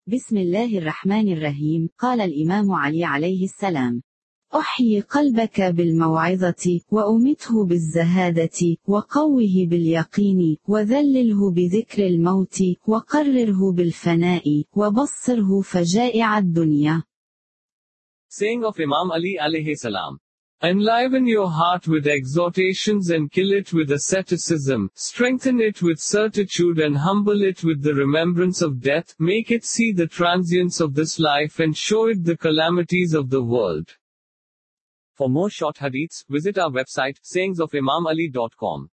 بسم الله الرحمن الرحيم. قال الإمام علي عليه السلام: أحيي قلبك بالموعظة، وأمته بالزهادة، وقوه باليقين، وذلله بذكر الموت، وقرره بالفناء، وبصره فجائع الدنيا. Saying of Imam Ali alayhi salam. Enliven your heart with exhortations and kill it with asceticism, strengthen it with certitude and humble it with the remembrance of death, make it see the transience of this life and show it the calamities of the world. For more short hadiths, visit our website, sayingsofimamali.com.